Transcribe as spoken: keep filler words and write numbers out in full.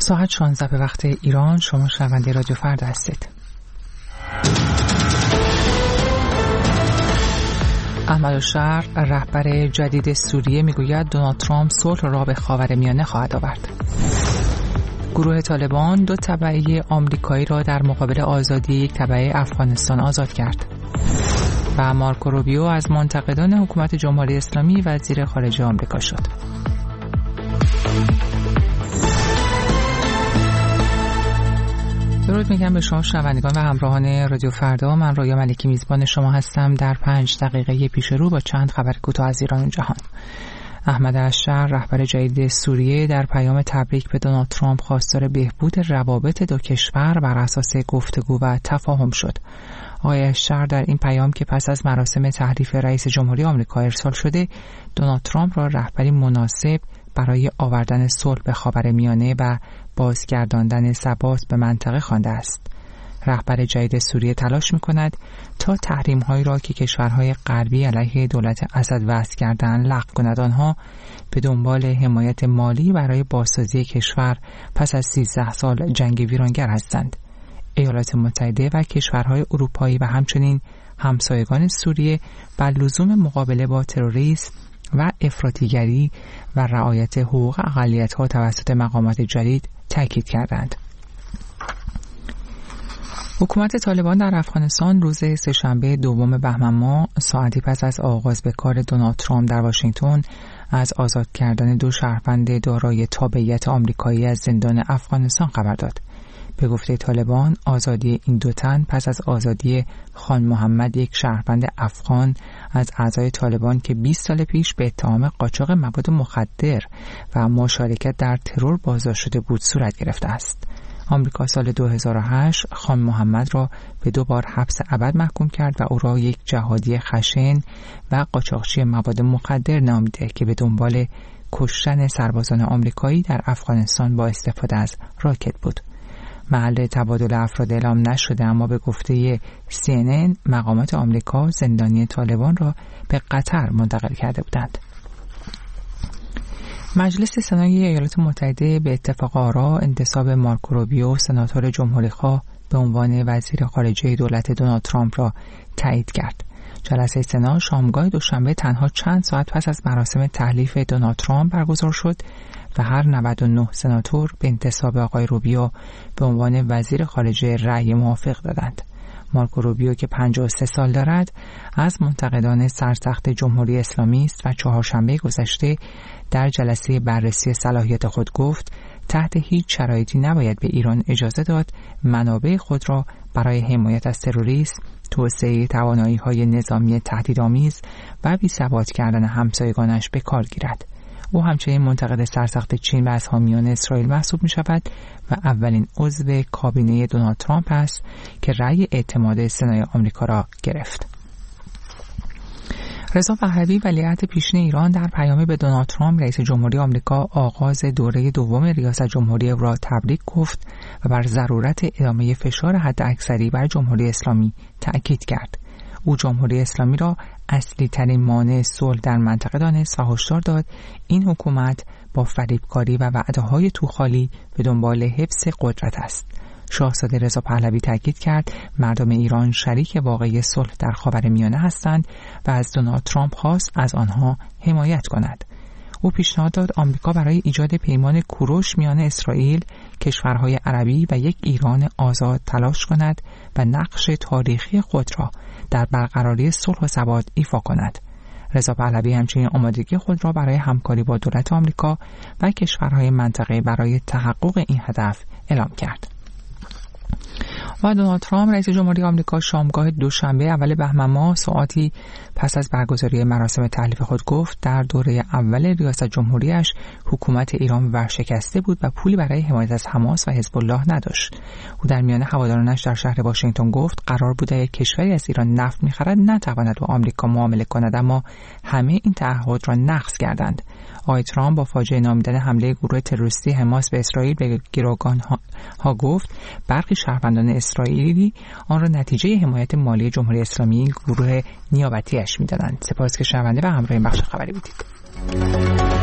ساعت شانزده به وقت ایران. شما شنونده رادیو فردا هستید. احمد الشهر رهبر جدید سوریه میگوید دونالد ترامپ صلح را به خاورمیانه خواهد آورد. گروه طالبان دو تبعه آمریکایی را در مقابل آزادی یک تبعه افغانستان آزاد کرد. و مارکو روبیو از منتقدان حکومت جمهوری اسلامی وزیر خارجه آمریکا شد. درود میگم به شما شنوندگان و همراهان رادیو فردا. من رویا ملکی میزبان شما هستم در پنج دقیقه پیش رو با چند خبر کوتاه از ایران و جهان. احمد الشهر رهبر جدید سوریه در پیام تبریک به دونالد ترامپ خواستار بهبود روابط دو کشور بر اساس گفتگو و تفاهم شد. آقای الشهر در این پیام که پس از مراسم تحریف رئیس جمهوری آمریکا ارسال شده، دونالد ترامپ را رهبری مناسب برای آوردن صلح به خاورمیانه و بازگرداندن ثبات به منطقه خوانده است. رهبر جدید سوریه تلاش می‌کند تا تحریم‌هایی را که کشورهای غربی علیه دولت اسد وضع کردند لغو کند. آنها به دنبال حمایت مالی برای بازسازی کشور پس از سیزده سال جنگ ویرانگر هستند. ایالات متحده و کشورهای اروپایی و همچنین همسایگان سوریه بر لزوم مقابله با تروریسم و افراطیگری و رعایت حقوق اقلیت‌ها توسط مقامات جدید تاکید کردند. حکومت طالبان در افغانستان روز سه‌شنبه دوم بهمن ماه ساعتی پس از آغاز به کار دونالد ترامپ در واشنگتن از آزاد کردن دو شهروند دارای تابعیت آمریکایی از زندان افغانستان خبر داد. به گفته طالبان آزادی این دو تن پس از آزادی خان محمد، یک شهروند افغان از اعضای طالبان که بیست سال پیش به اتهام قاچاق مواد مخدر و مشارکت در ترور بازداشت شده بود، صورت گرفته است. آمریکا سال دو هزار و هشت خان محمد را به دو بار حبس ابد محکوم کرد و او را یک جهادی خشن و قاچاقچی مواد مخدر نامیده که به دنبال کشتن سربازان آمریکایی در افغانستان با استفاده از راکت بود. محل تبادل افراد اعلام نشده، اما به گفته سی ان ان مقامات آمریکا زندانی طالبان را به قطر منتقل کرده بودند. مجلس سنای ایالات متحده به اتفاق آرا انتصاب مارکو روبیو سناتور جمهوری‌خواه به عنوان وزیر خارجه دولت دونالد ترامپ را تایید کرد. جلسه سنا شامگاه دوشنبه تنها چند ساعت پس از مراسم تحلیف دونالد ترامپ برگزار شد و هر نود و نه سناتور به انتصاب آقای روبیو به عنوان وزیر خارجه رأی موافق دادند. مارکو روبیو که پنجاه و سه سال دارد از منتقدان سرسخت جمهوری اسلامی است و چهارشنبه گذشته در جلسه بررسی صلاحیت خود گفت تحت هیچ شرایطی نباید به ایران اجازه داد منابع خود را برای حمایت از تروریسم، توسعه توانایی‌های نظامی تهدیدآمیز و بی‌ثبات کردن همسایگانش به کار گیرد. او همچنین منتقد سرسخت چین و از حامیان اسرائیل محسوب می شود و اولین عضو کابینه دونالد ترامپ است که رأی اعتماد سنای آمریکا را گرفت. رضا پهلوی ولیعهد پیشین ایران در پیامی به دونالد ترامپ رئیس جمهوری آمریکا آغاز دوره دوم ریاست جمهوری او را تبریک گفت و بر ضرورت ادامه فشار حداکثری بر جمهوری اسلامی تأکید کرد. او جمهوری اسلامی را اصلی ترین مانع صلح در منطقه دانست و هشدار داد این حکومت با فریبکاری و وعده‌های توخالی به دنبال حفظ قدرت است. شاهزاده رضا پهلوی تاکید کرد مردم ایران شریک واقعی صلح در خاورمیانه هستند و از دونالد ترامپ خواست از آنها حمایت کند. او پیشنهاد داد آمریکا برای ایجاد پیمان کوروش میان اسرائیل، کشورهای عربی و یک ایران آزاد تلاش کند و نقش تاریخی خود را در برقراری صلح و ثبات ایفا کند. رضا پهلوی همچنین آمادگی خود را برای همکاری با دولت آمریکا و کشورهای منطقه برای تحقق این هدف اعلام کرد. و دونالد ترامپ رئیس جمهوری آمریکا شامگاه دوشنبه اول بهمن ماه ساعتی پس از برگزاری مراسم تحلیف خود گفت در دوره اول ریاست جمهوریش حکومت ایران ورشکسته بود و پولی برای حمایت از حماس و حزب الله نداشت. او در میان هوادارانش در شهر واشنگتن گفت قرار بود اگر کشوری از ایران نفت می‌خرد نتواند با آمریکا معامله کند، اما همه این تعهد را نقض کردند. آقای ترامپ با فاجعه نامیدن حمله گروه تروریستی حماس به اسرائیل به گروگان‌ها ها گفت برخی شهروندان اسرائیلی آن را نتیجه حمایت مالی جمهوری اسلامی گروه نیابتیش می‌دانند. سپاس که شنونده و همراه این بخش خبری بودید.